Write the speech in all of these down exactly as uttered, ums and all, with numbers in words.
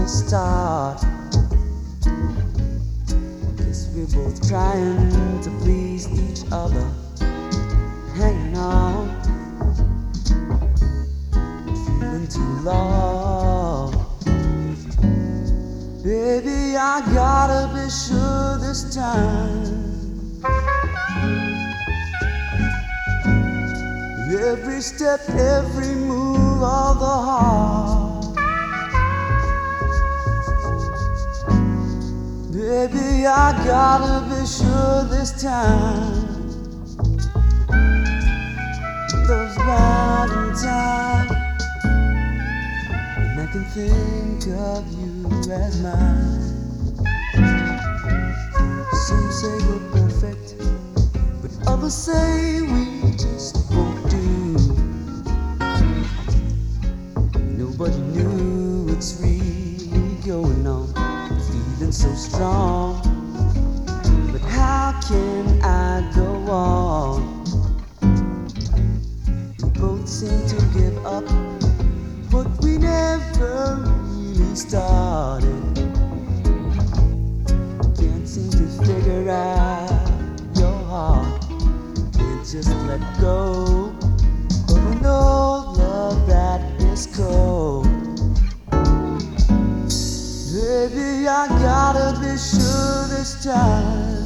start. Guess we're both trying to please each other, hanging on, feeling too low. Baby, I gotta be sure this time. Every step, every move of the heart. Baby, I gotta be sure this time. Those Valentine, and I can think of you as mine. Some say we're perfect, but others say we just won't do. Nobody knew what's really going on, feeling so strong. But how can I go on? We both seem to give up what we never really started. Can't seem to figure out your heart. Can't just let go of an old love that is cold. Baby, I gotta be sure this time.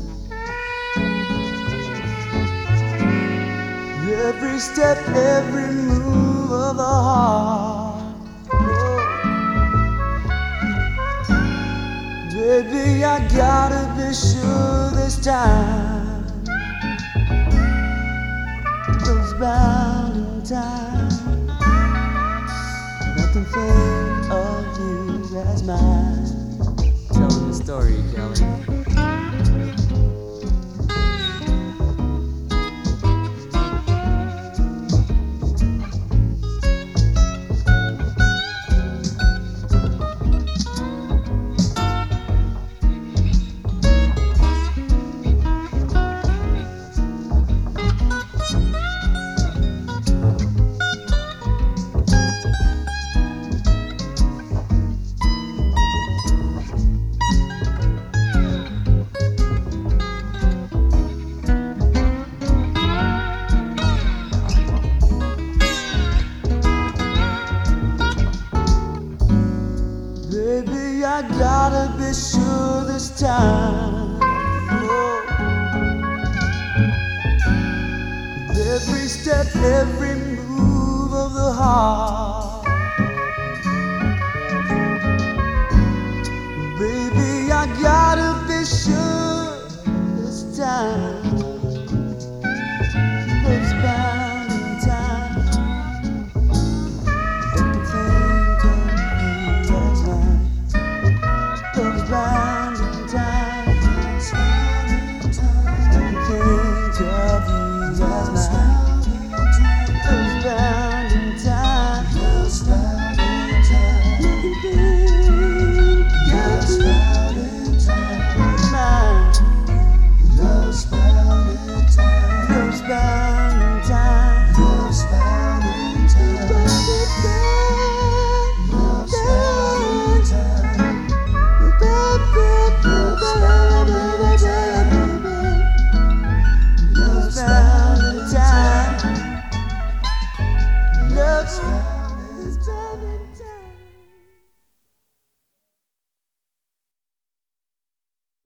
Every step, every move of the heart. Oh. Baby, I gotta be sure this time. Those Valentine, I can think of you as mine. Tell them the story, Kelly. Baby, I gotta be sure this time. Oh. Every step, every move of the heart. Baby, I gotta be sure.